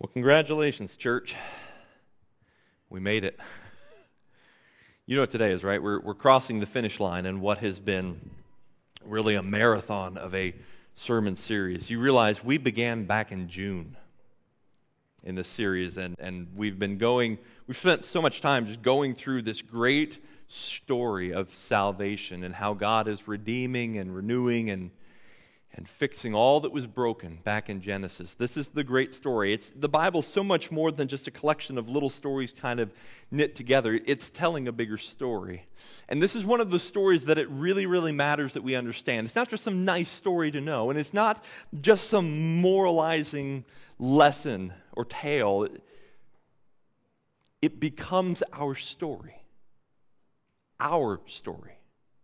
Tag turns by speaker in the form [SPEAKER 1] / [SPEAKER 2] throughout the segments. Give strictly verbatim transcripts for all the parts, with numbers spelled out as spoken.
[SPEAKER 1] Well, congratulations, church. We made it. You know what today is, right? We're, we're crossing the finish line in what has been really a marathon of a sermon series. You realize we began back in June in this series, and, and we've been going, we've spent so much time just going through this great story of salvation and how God is redeeming and renewing and and fixing all that was broken back in Genesis. This is the great story. It's the Bible's so much more than just a collection of little stories kind of knit together. It's telling a bigger story. And this is one of the stories that it really, really matters that we understand. It's not just some nice story to know, and it's not just some moralizing lesson or tale. It, it becomes our story. Our story.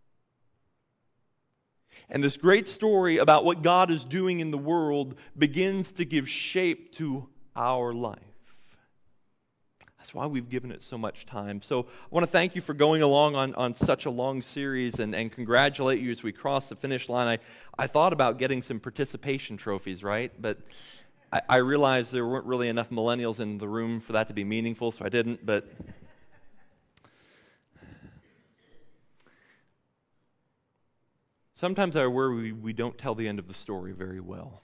[SPEAKER 1] And this great story about what God is doing in the world begins to give shape to our life. That's why we've given it so much time. So I want to thank you for going along on, on such a long series and, and congratulate you as we cross the finish line. I, I thought about getting some participation trophies, right? But I, I realized there weren't really enough millennials in the room for that to be meaningful, so I didn't. But sometimes I worry we don't tell the end of the story very well.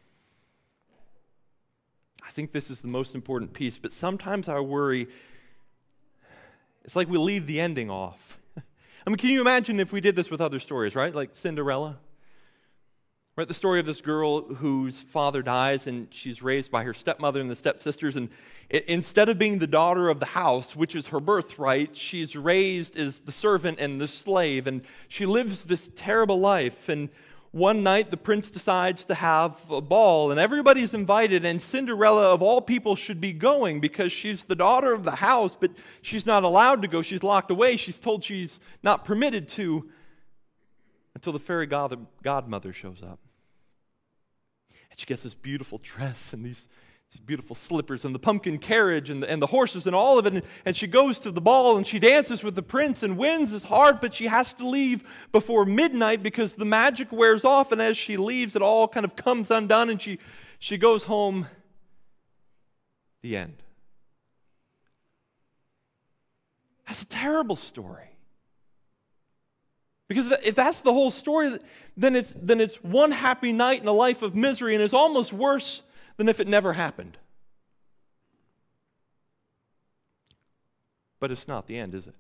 [SPEAKER 1] I think this is the most important piece, but sometimes I worry it's like we leave the ending off. I mean, can you imagine if we did this with other stories, right? Like Cinderella. Right, the story of this girl whose father dies and she's raised by her stepmother and the stepsisters, and it, instead of being the daughter of the house, which is her birthright, she's raised as the servant and the slave, and she lives this terrible life. And one night the prince decides to have a ball, and everybody's invited, and Cinderella of all people should be going because she's the daughter of the house, but she's not allowed to go. She's locked away. She's told she's not permitted to until the fairy god, godmother shows up. And she gets this beautiful dress and these, these beautiful slippers and the pumpkin carriage and the, and the horses and all of it. And, and she goes to the ball and she dances with the prince and wins his heart, but she has to leave before midnight because the magic wears off. And as she leaves, it all kind of comes undone and she, she goes home. The end. That's a terrible story. Because if that's the whole story, then it's, then it's one happy night in a life of misery, and it's almost worse than if it never happened. But it's not the end, is it?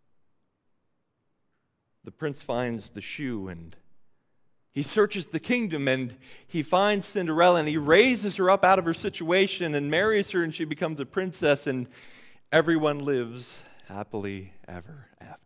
[SPEAKER 1] The prince finds the shoe, and he searches the kingdom, and he finds Cinderella, and he raises her up out of her situation and marries her, and she becomes a princess, and everyone lives happily ever after.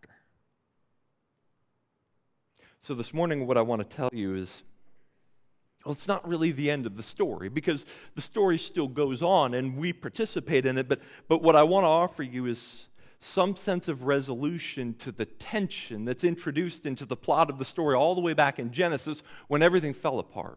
[SPEAKER 1] So this morning what I want to tell you is, well, it's not really the end of the story because the story still goes on and we participate in it, but, but what I want to offer you is some sense of resolution to the tension that's introduced into the plot of the story all the way back in Genesis when everything fell apart.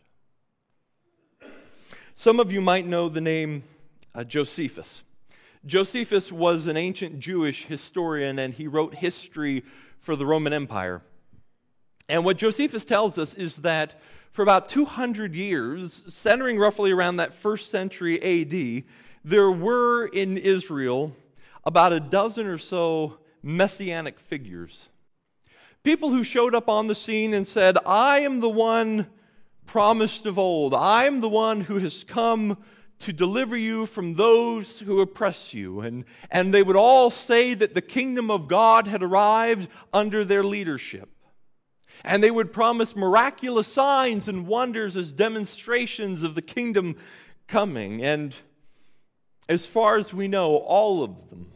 [SPEAKER 1] Some of you might know the name uh, Josephus. Josephus was an ancient Jewish historian and he wrote history for the Roman Empire. And what Josephus tells us is that for about two hundred years, centering roughly around that first century A D, there were in Israel about a dozen or so messianic figures. People who showed up on the scene and said, I am the one promised of old. I am the one who has come to deliver you from those who oppress you. And, and they would all say that the kingdom of God had arrived under their leadership. And they would promise miraculous signs and wonders as demonstrations of the kingdom coming. And as far as we know, all of them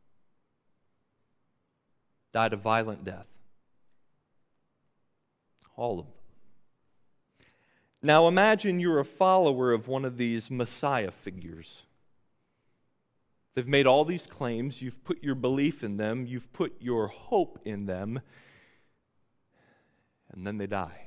[SPEAKER 1] died a violent death. All of them. Now imagine you're a follower of one of these Messiah figures. They've made all these claims. You've put your belief in them. You've put your hope in them. And then they die.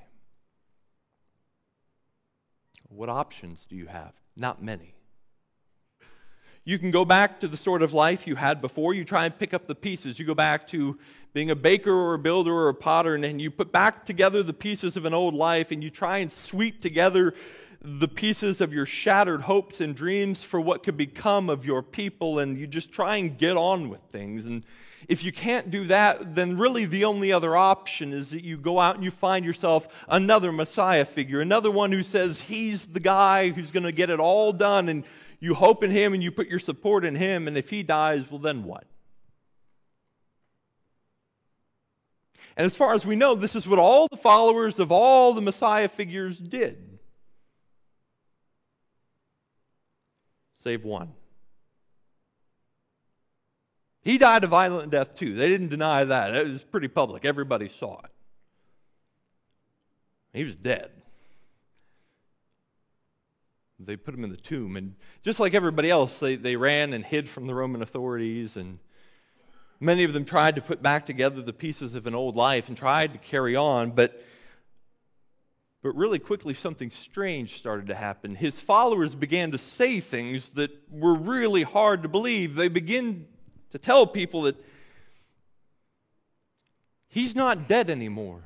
[SPEAKER 1] What options do you have? Not many. You can go back to the sort of life you had before. You try and pick up the pieces. You go back to being a baker or a builder or a potter, and then you put back together the pieces of an old life, and you try and sweep together the pieces of your shattered hopes and dreams for what could become of your people, and you just try and get on with things. And if you can't do that, then really the only other option is that you go out and you find yourself another Messiah figure, another one who says he's the guy who's going to get it all done, and you hope in him and you put your support in him, and if he dies, well, then what? And as far as we know, this is what all the followers of all the Messiah figures did. Save one. He died a violent death too. They didn't deny that. It was pretty public. Everybody saw it. He was dead. They put him in the tomb, and just like everybody else, they, they ran and hid from the Roman authorities, and many of them tried to put back together the pieces of an old life and tried to carry on, but But really quickly, something strange started to happen. His followers began to say things that were really hard to believe. They began to tell people that he's not dead anymore.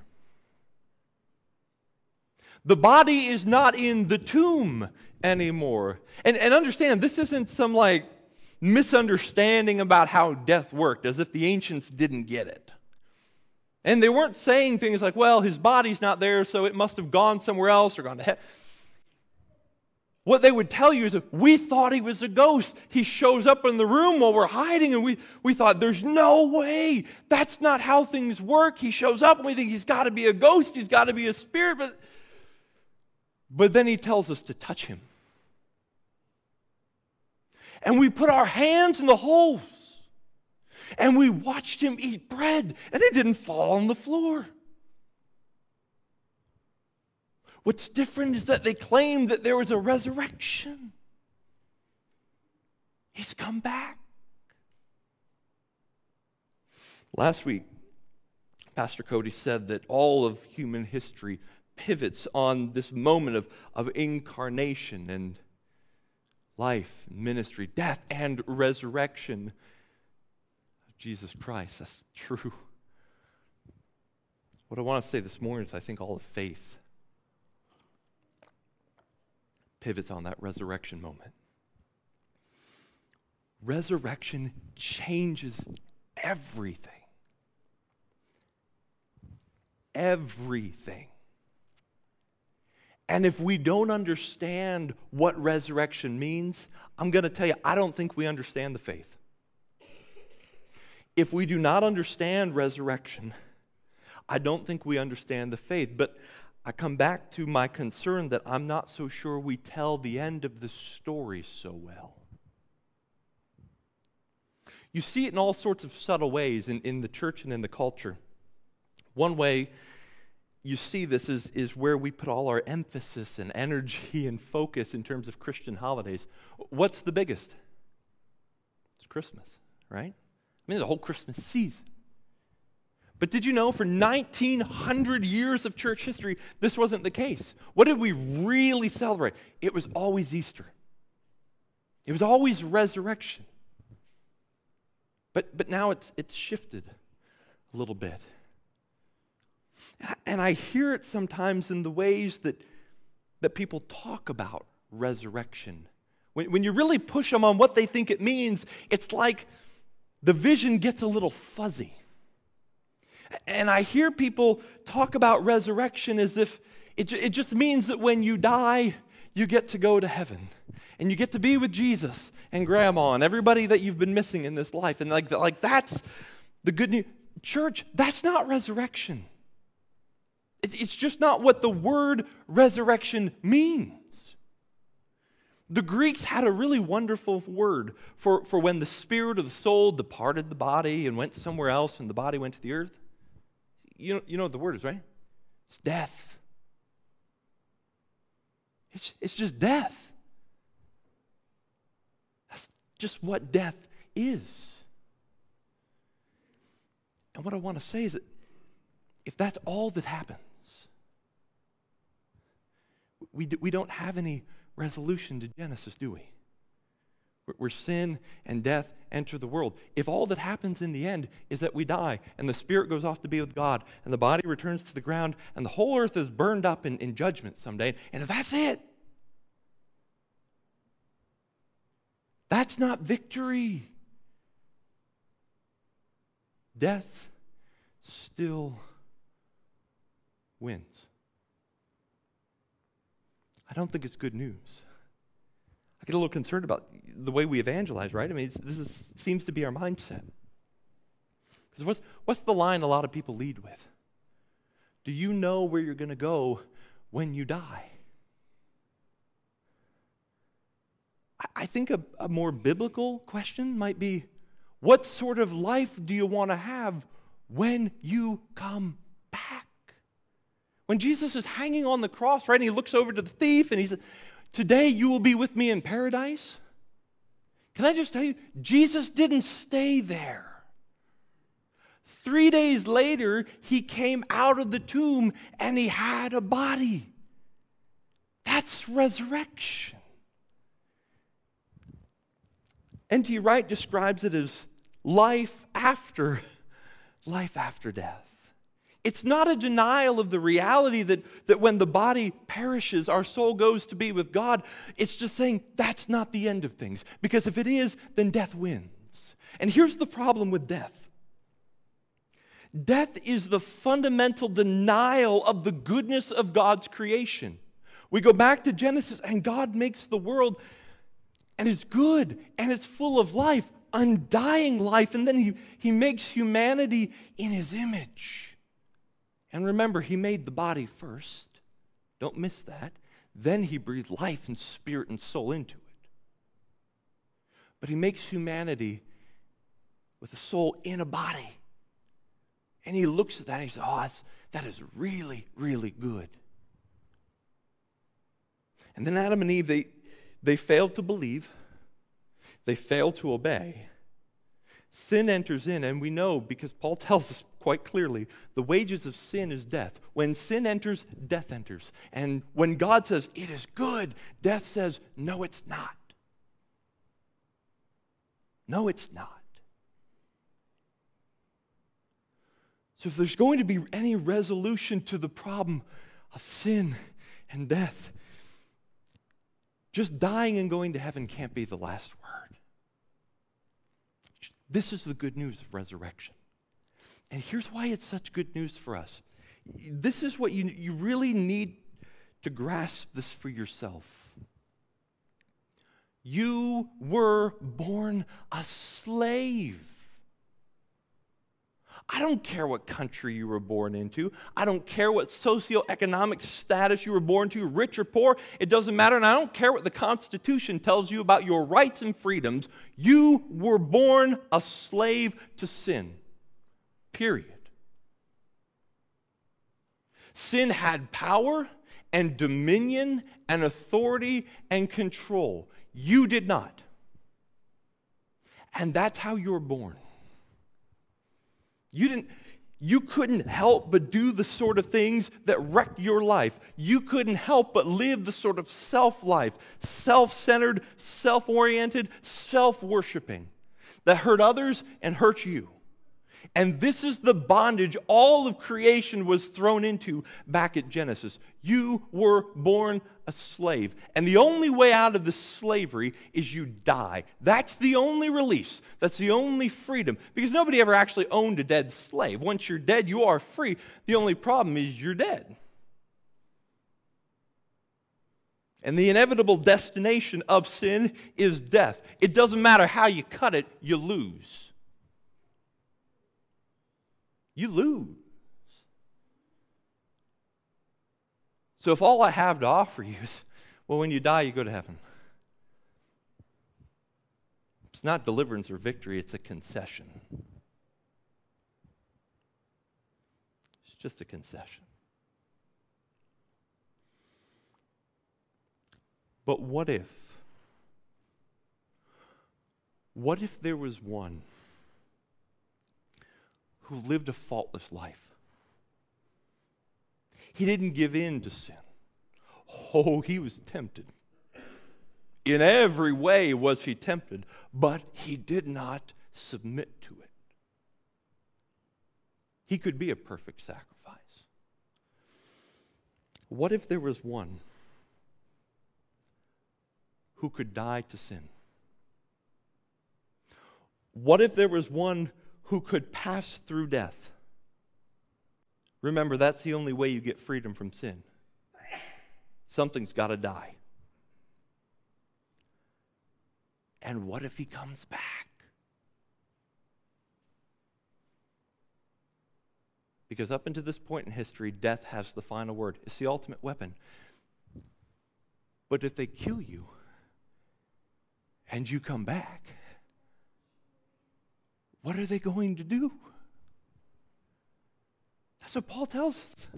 [SPEAKER 1] The body is not in the tomb anymore. And, and understand, this isn't some like misunderstanding about how death worked, as if the ancients didn't get it. And they weren't saying things like, well, his body's not there, so it must have gone somewhere else or gone to heaven. What they would tell you is that we thought he was a ghost. He shows up in the room while we're hiding, and we, we thought, there's no way. That's not how things work. He shows up, and we think he's got to be a ghost. He's got to be a spirit. But, but then he tells us to touch him. And we put our hands in the holes. And we watched him eat bread, and it didn't fall on the floor. What's different is that they claimed that there was a resurrection. He's come back. Last week, Pastor Cody said that all of human history pivots on this moment of, of incarnation and life, ministry, death, and resurrection. Jesus Christ, that's true. What I want to say this morning is I think all of faith pivots on that resurrection moment. Resurrection changes everything. Everything. And if we don't understand what resurrection means, I'm going to tell you, I don't think we understand the faith. If we do not understand resurrection, I don't think we understand the faith. But I come back to my concern that I'm not so sure we tell the end of the story so well. You see it in all sorts of subtle ways in, in the church and in the culture. One way you see this is, is where we put all our emphasis and energy and focus in terms of Christian holidays. What's the biggest? It's Christmas, right? I mean, the whole Christmas season. But did you know for nineteen hundred years of church history, this wasn't the case? What did we really celebrate? It was always Easter. It was always resurrection. But, but now it's, it's shifted a little bit. And I, and I hear it sometimes in the ways that, that people talk about resurrection. When, when you really push them on what they think it means, it's like the vision gets a little fuzzy. And I hear people talk about resurrection as if it, it just means that when you die, you get to go to heaven. And you get to be with Jesus and Grandma and everybody that you've been missing in this life. And like, like that's the good news. Church, that's not resurrection. It, it's just not what the word resurrection means. The Greeks had a really wonderful word for, for when the spirit or the soul departed the body and went somewhere else and the body went to the earth. You know, you know what the word is, right? It's death. It's, it's just death. That's just what death is. And what I want to say is that if that's all that happens, we, do, we don't have any resolution to Genesis, do we? Where sin and death enter the world. If all that happens in the end is that we die and the spirit goes off to be with God and the body returns to the ground and the whole earth is burned up in, in judgment someday, and if that's it, That's not victory. Death still wins. I don't think it's good news. I get a little concerned about the way we evangelize, right? I mean, it's, this is, seems to be our mindset. Because what's, what's the line a lot of people lead with? Do you know where you're going to go when you die? I, I think a, a more biblical question might be, what sort of life do you want to have when you come back? When Jesus is hanging on the cross, right, and he looks over to the thief and he says, today you will be with me in paradise. Can I just tell you, Jesus didn't stay there. Three days later, he came out of the tomb and he had a body. That's resurrection. N T Wright describes it as life after, life after death. It's not a denial of the reality that, that when the body perishes, our soul goes to be with God. It's just saying that's not the end of things. Because if it is, then death wins. And here's the problem with death. Death is the fundamental denial of the goodness of God's creation. We go back to Genesis, and God makes the world, and it's good, and it's full of life, undying life, and then he, he makes humanity in his image. And remember, he made the body first. Don't miss that. Then he breathed life and spirit and soul into it. But he makes humanity with a soul in a body. And he looks at that and he says, oh, that's, that is really, really good. And then Adam and Eve, they, they failed to believe. They failed to obey. Sin enters in, and we know, because Paul tells us quite clearly, the wages of sin is death. When sin enters, death enters. And when God says, it is good, death says, no, it's not. No, it's not. So if there's going to be any resolution to the problem of sin and death, just dying and going to heaven can't be the last word. This is the good news of resurrection. And here's why it's such good news for us. This is what you, you really need to grasp this for yourself. You were born a slave. I don't care what country you were born into. I don't care what socioeconomic status you were born to, rich or poor. It doesn't matter. And I don't care what the Constitution tells you about your rights and freedoms. You were born a slave to sin. Period. Sin had power and dominion and authority and control. You did not. And that's how you were born. You didn't, you couldn't help but do the sort of things that wrecked your life. You couldn't help but live the sort of self-life, self-centered, self-oriented, self-worshiping that hurt others and hurt you. And this is the bondage all of creation was thrown into back at Genesis. You were born a slave. And the only way out of this slavery is you die. That's the only release. That's the only freedom. Because nobody ever actually owned a dead slave. Once you're dead, you are free. The only problem is you're dead. And the inevitable destination of sin is death. It doesn't matter how you cut it, you lose. You lose. So if all I have to offer you is, well, when you die, you go to heaven. It's not deliverance or victory, it's a concession. It's just a concession. But what if? What if there was one who lived a faultless life? He didn't give in to sin. Oh, he was tempted. In every way was he tempted, but he did not submit to it. He could be a perfect sacrifice. What if there was one who could die to sin? What if there was one who could pass through death? Remember, that's the only way you get freedom from sin. Something's got to die. And what if he comes back? Because up until this point in history, death has the final word. It's the ultimate weapon. But if they kill you and you come back, what are they going to do? That's what Paul tells us.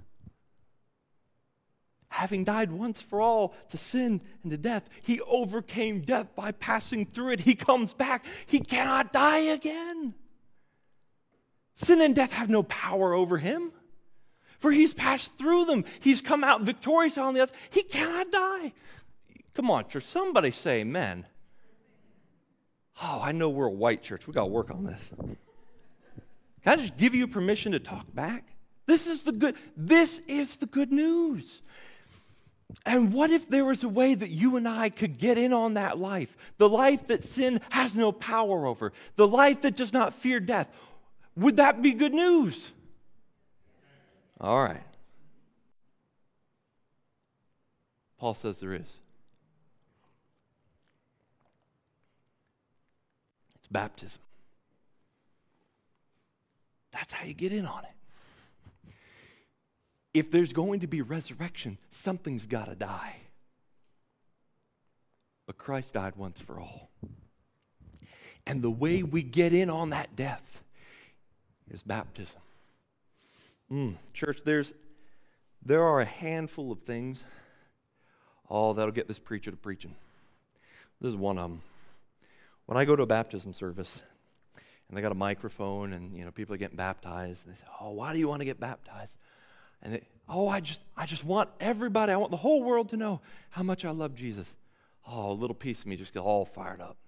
[SPEAKER 1] Having died once for all to sin and to death, he overcame death by passing through it. He comes back. He cannot die again. Sin and death have no power over him, for he's passed through them. He's come out victorious on the earth. He cannot die. Come on, church. Somebody say amen. Oh, I know we're a white church. We got to work on this. Can I just give you permission to talk back? This is the good, this is the good news. And what if there was a way that you and I could get in on that life? The life that sin has no power over. The life that does not fear death. Would that be good news? All right. Paul says there is. It's baptism. That's how you get in on it. If there's going to be resurrection, something's got to die. But Christ died once for all. And the way we get in on that death is baptism. Mm, church, there's there are a handful of things, oh, that'll get this preacher to preaching. This is one of them. When I go to a baptism service, and they got a microphone, and you know people are getting baptized, and they say, "Oh, why do you want to get baptized?" And they, oh, I just, I just want everybody, I want the whole world to know how much I love Jesus. Oh, a little piece of me just gets all fired up.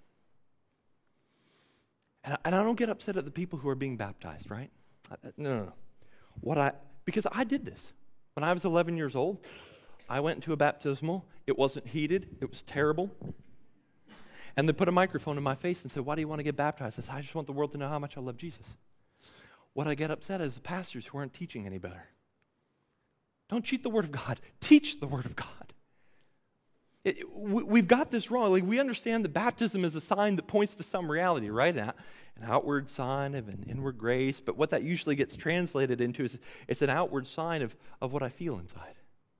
[SPEAKER 1] And I, and I don't get upset at the people who are being baptized, right? I, no, no, no. What I, because I did this. When I was eleven years old, I went into a baptismal. It wasn't heated. It was terrible. And they put a microphone in my face and said, "Why do you want to get baptized?" I said, "I just want the world to know how much I love Jesus." What I get upset is the pastors who aren't teaching any better. Don't cheat the Word of God. Teach the Word of God. It, it, we, we've got this wrong. Like, we understand that baptism is a sign that points to some reality, right? An, an outward sign of an inward grace. But what that usually gets translated into is it's an outward sign of, of what I feel inside.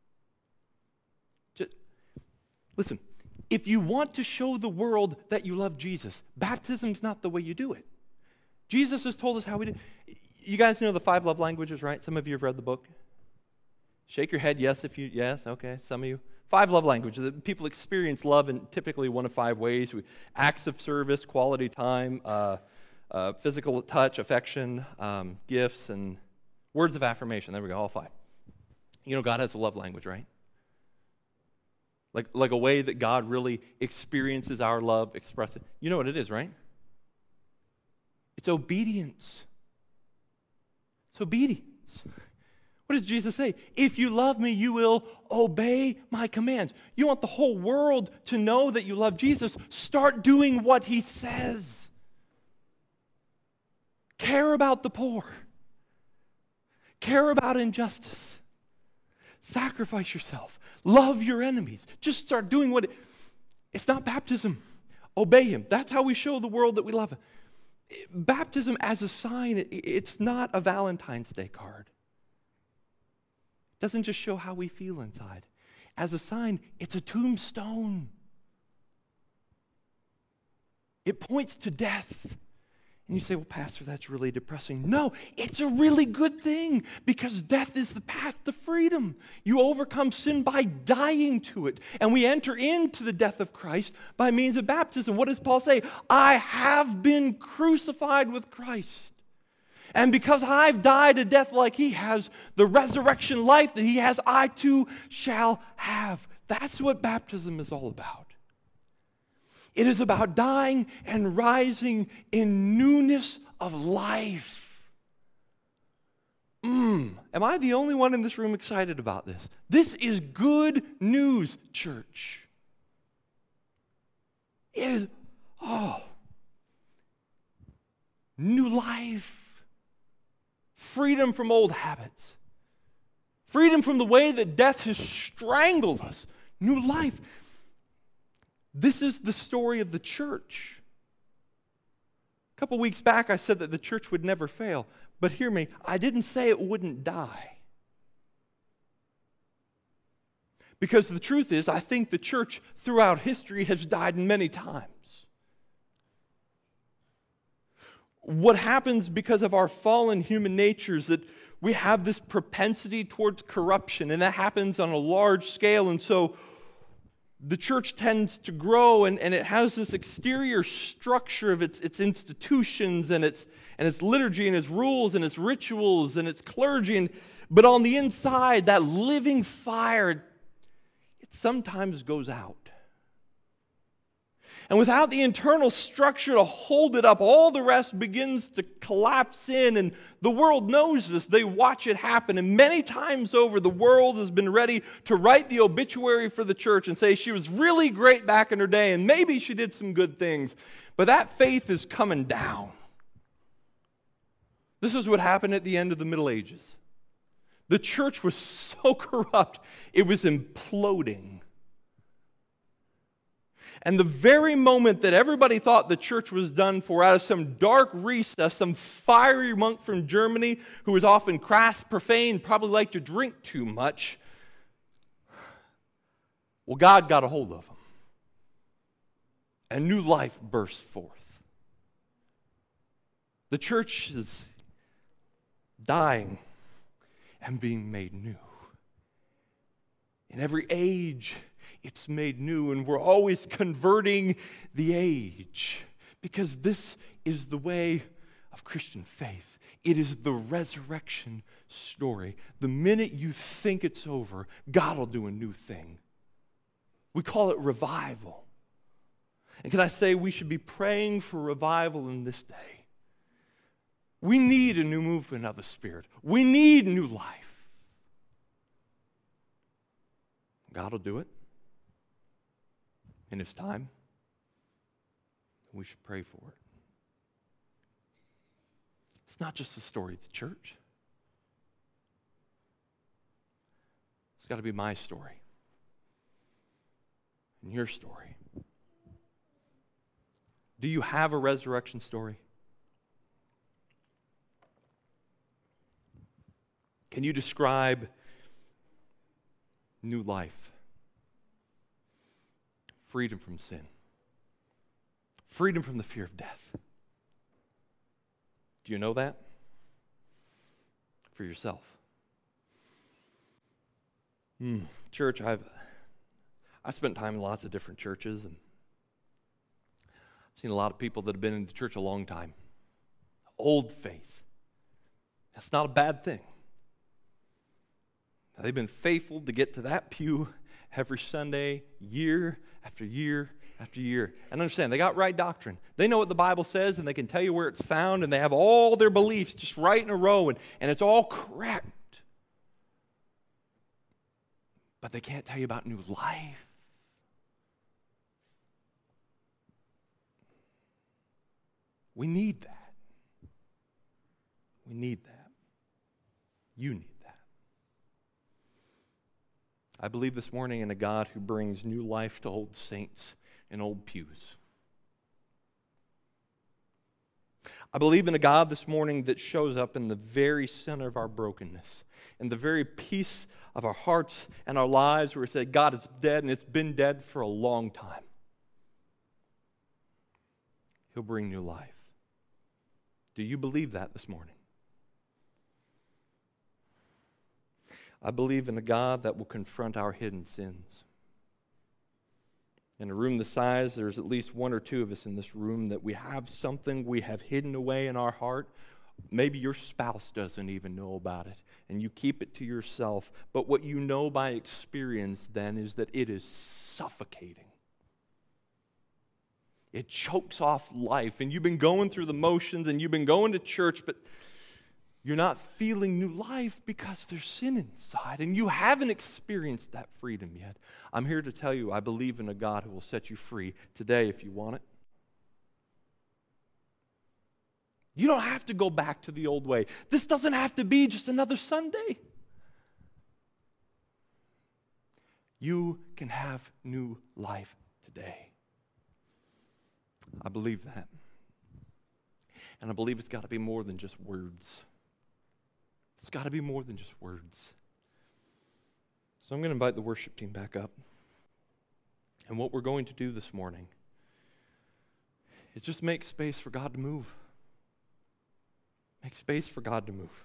[SPEAKER 1] Just, listen, if you want to show the world that you love Jesus, baptism's not the way you do it. Jesus has told us how we do. You guys know the five love languages, right? Some of you have read the book. Shake your head, yes, if you, yes, okay, some of you. Five love languages. People experience love in typically one of five ways. We, acts of service, quality time, uh, uh, physical touch, affection, um, gifts, and words of affirmation. There we go, all five. You know, God has a love language, right? Like, like a way that God really experiences our love, expresses it. You know what it is, right? It's obedience. It's obedience. What does Jesus say? If you love me, you will obey my commands. You want the whole world to know that you love Jesus? Start doing what he says. Care about the poor. Care about injustice. Sacrifice yourself. Love your enemies. Just start doing what it... It's not baptism. Obey him. That's how we show the world that we love him. Baptism as a sign, it's not a Valentine's Day card. It doesn't just show how we feel inside. As a sign, it's a tombstone. It points to death. And you say, "Well, Pastor, that's really depressing." No, it's a really good thing because death is the path to freedom. You overcome sin by dying to it. And we enter into the death of Christ by means of baptism. What does Paul say? I have been crucified with Christ. And because I've died a death like he has, the resurrection life that he has, I too shall have. That's what baptism is all about. It is about dying and rising in newness of life. Mm, am I the only one in this room excited about this? This is good news, church. It is, oh. new life, freedom from old habits, freedom from the way that death has strangled us, new life. This is the story of the church. A couple weeks back, I said that the church would never fail. But hear me, I didn't say it wouldn't die. Because the truth is, I think the church throughout history has died many times. What happens because of our fallen human nature is that we have this propensity towards corruption, and that happens on a large scale. And so the church tends to grow, and, and it has this exterior structure of its, its institutions and its, and its liturgy and its rules and its rituals and its clergy. And, but on the inside, that living fire, it sometimes goes out. And without the internal structure to hold it up, all the rest begins to collapse in. And the world knows this. They watch it happen. And many times over, the world has been ready to write the obituary for the church and say she was really great back in her day, and maybe she did some good things. But that faith is coming down. This is what happened at the end of the Middle Ages. The church was so corrupt, it was imploding. And the very moment that everybody thought the church was done for, out of some dark recess, some fiery monk from Germany who was often crass, profane, probably liked to drink too much, well, God got a hold of him. And new life burst forth. The church is dying and being made new. In every age, it's made new, and we're always converting the age, because this is the way of Christian faith. It is the resurrection story. The minute you think it's over, God will do a new thing. We call it revival. And can I say we should be praying for revival in this day? We need a new movement of the Spirit. We need new life. God will do it in His time. We should pray for it. It's not just the story of the church. It's got to be my story and your story. Do you have a resurrection story? Can you describe new life? Freedom from sin. Freedom from the fear of death. Do you know that? For yourself. Hmm. Church, I've I've spent time in lots of different churches, and I've seen a lot of people that have been in the church a long time. Old faith. That's not a bad thing. They've been faithful to get to that pew every Sunday, year after year after year. And understand, they got right doctrine. They know what the Bible says, and they can tell you where it's found, and they have all their beliefs just right in a row, and, and it's all correct. But they can't tell you about new life. We need that. We need that. You need that. I believe this morning in a God who brings new life to old saints in old pews. I believe in a God this morning that shows up in the very center of our brokenness, in the very peace of our hearts and our lives, where we say, God is dead, and it's been dead for a long time. He'll bring new life. Do you believe that this morning? I believe in a God that will confront our hidden sins. In a room this size, there's at least one or two of us in this room that we have something we have hidden away in our heart. Maybe your spouse doesn't even know about it, and you keep it to yourself. But what you know by experience then is that it is suffocating. It chokes off life, and you've been going through the motions, and you've been going to church, but you're not feeling new life because there's sin inside, and you haven't experienced that freedom yet. I'm here to tell you, I believe in a God who will set you free today if you want it. You don't have to go back to the old way. This doesn't have to be just another Sunday. You can have new life today. I believe that. And I believe it's got to be more than just words. It's got to be more than just words. So I'm going to invite the worship team back up. And what we're going to do this morning is just make space for God to move. Make space for God to move.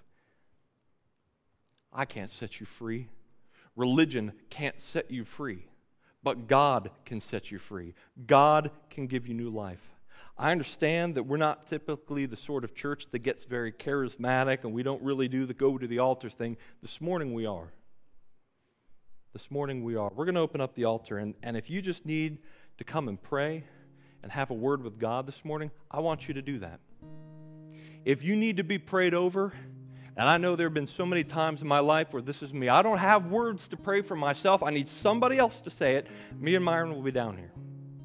[SPEAKER 1] I can't set you free. Religion can't set you free. But God can set you free. God can give you new life. I understand that we're not typically the sort of church that gets very charismatic and we don't really do the go to the altar thing. This morning we are. This morning we are. We're going to open up the altar, and, and if you just need to come and pray and have a word with God this morning, I want you to do that. If you need to be prayed over, and I know there have been so many times in my life where this is me, I don't have words to pray for myself. I need somebody else to say it. Me and Myron will be down here.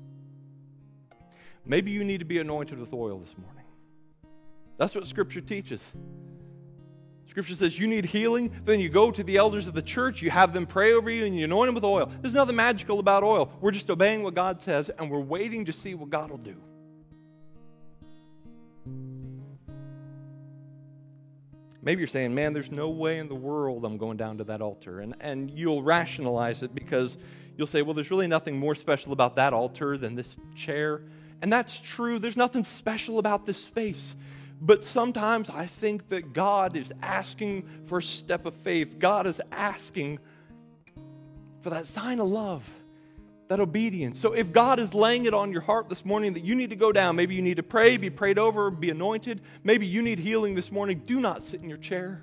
[SPEAKER 1] Maybe you need to be anointed with oil this morning. That's what Scripture teaches. Scripture says you need healing, then you go to the elders of the church, you have them pray over you, and you anoint them with oil. There's nothing magical about oil. We're just obeying what God says, and we're waiting to see what God will do. Maybe you're saying, man, there's no way in the world I'm going down to that altar. And, and you'll rationalize it because you'll say, well, there's really nothing more special about that altar than this chair. And that's true. There's nothing special about this space. But sometimes I think that God is asking for a step of faith. God is asking for that sign of love, that obedience. So if God is laying it on your heart this morning that you need to go down, maybe you need to pray, be prayed over, be anointed, maybe you need healing this morning, do not sit in your chair.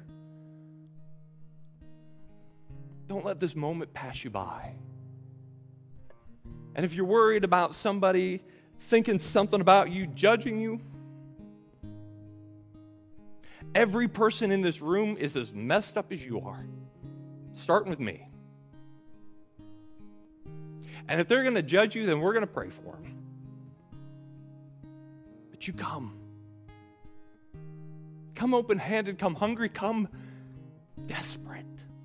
[SPEAKER 1] Don't let this moment pass you by. And if you're worried about somebody thinking something about you, judging you, every person in this room is as messed up as you are, starting with me. And if they're going to judge you, then we're going to pray for them. But you come. Come open-handed, come hungry, come desperate.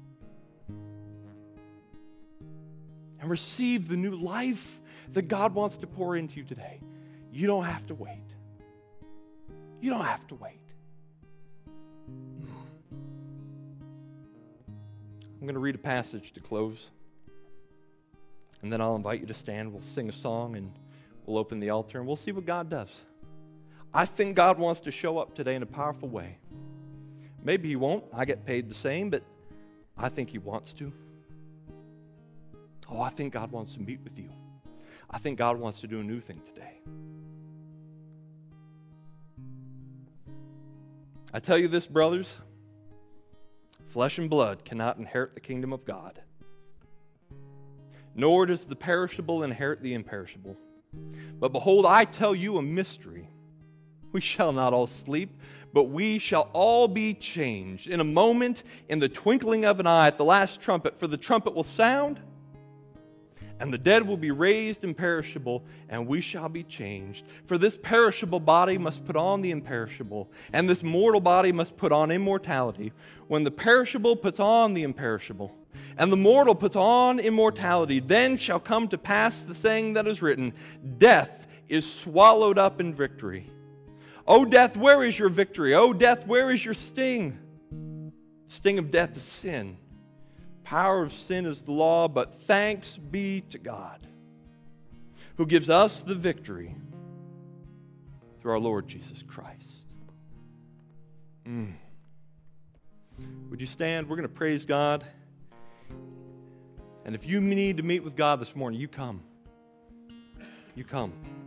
[SPEAKER 1] And receive the new life that God wants to pour into you today. You don't have to wait. You don't have to wait. I'm going to read a passage to close. And then I'll invite you to stand. We'll sing a song and we'll open the altar and we'll see what God does. I think God wants to show up today in a powerful way. Maybe He won't. I get paid the same, but I think He wants to. Oh, I think God wants to meet with you. I think God wants to do a new thing today. I tell you this, brothers, flesh and blood cannot inherit the kingdom of God. Nor does the perishable inherit the imperishable. But behold, I tell you a mystery. We shall not all sleep, but we shall all be changed. In a moment, in the twinkling of an eye, at the last trumpet, for the trumpet will sound, and the dead will be raised imperishable, and we shall be changed. For this perishable body must put on the imperishable, and this mortal body must put on immortality. When the perishable puts on the imperishable, and the mortal puts on immortality, then shall come to pass the saying that is written, death is swallowed up in victory. O death, where is your victory? O death, where is your sting? Sting of death is sin. Power of sin is the law, but thanks be to God, who gives us the victory through our Lord Jesus Christ. Mm. Would you stand? We're going to praise God. And if you need to meet with God this morning, you come. You come.